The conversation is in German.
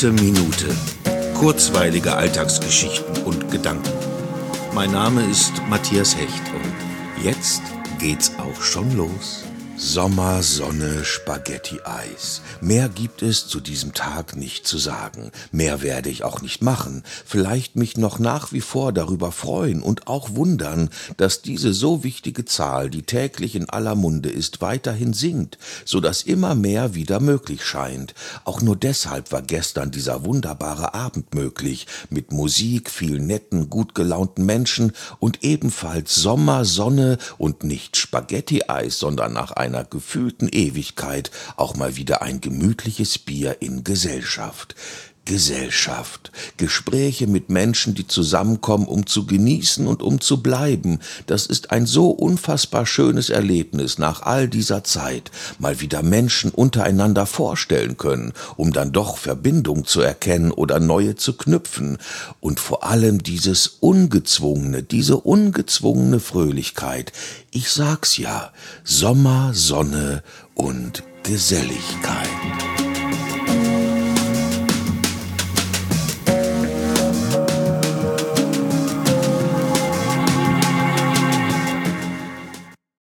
Gute Minute. Kurzweilige Alltagsgeschichten und Gedanken. Mein Name ist Matthias Hecht und jetzt geht's auch schon los. Sommer, Sonne, Spaghetti, Eis. Mehr gibt es zu diesem Tag nicht zu sagen. Mehr werde ich auch nicht machen. Vielleicht mich noch nach wie vor darüber freuen und auch wundern, dass diese so wichtige Zahl, die täglich in aller Munde ist, weiterhin sinkt, so dass immer mehr wieder möglich scheint. Auch nur deshalb war gestern dieser wunderbare Abend möglich, mit Musik, vielen netten, gut gelaunten Menschen und ebenfalls Sommer, Sonne und nicht Spaghetti-Eis, sondern nach einer gefühlten Ewigkeit auch mal wieder ein gemütliches Bier in Gesellschaft. Gesellschaft, Gespräche mit Menschen, die zusammenkommen, um zu genießen und um zu bleiben. Das ist ein so unfassbar schönes Erlebnis nach all dieser Zeit, mal wieder Menschen untereinander vorstellen können, um dann doch Verbindung zu erkennen oder neue zu knüpfen. Und vor allem diese ungezwungene Fröhlichkeit. Ich sag's ja, Sommer, Sonne und Geselligkeit.